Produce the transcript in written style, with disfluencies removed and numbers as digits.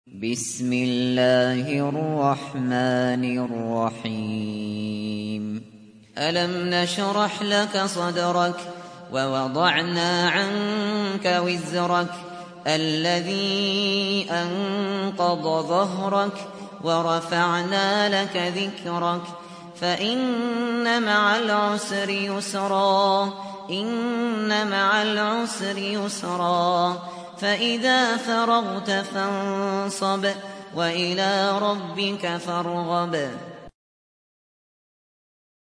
بسم الله الرحمن الرحيم ألم نشرح لك صدرك ووضعنا عنك وزرك الذي أنقض ظهرك ورفعنا لك ذكرك فإن مع العسر يسرا إن مع العسر يسرا فإذا فرغت فانصب وإلى ربك فارغب